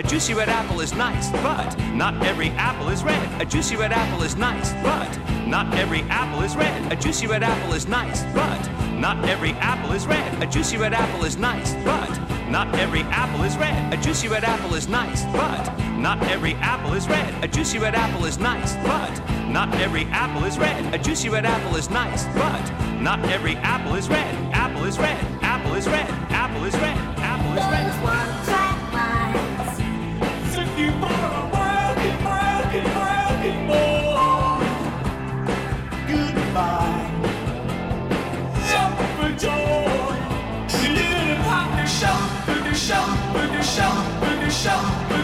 juicy red apple is nice, but not every apple is red. A juicy red apple is nice, but not every apple is red. A juicy red apple is nice, but not every apple is red. A juicy red apple is nice, but not every apple is red. A juicy red apple is nice, but not every apple is red. A juicy red apple is nice, but not every apple is red. A juicy red apple is nice, but not every apple is red. Apple is red. Apple is red. Apple is red. Apple is red. There's one-track minds. Singing for a working boy. Goodbye. Jump for joy. Little partner, shout for the shout for the shout for the shout for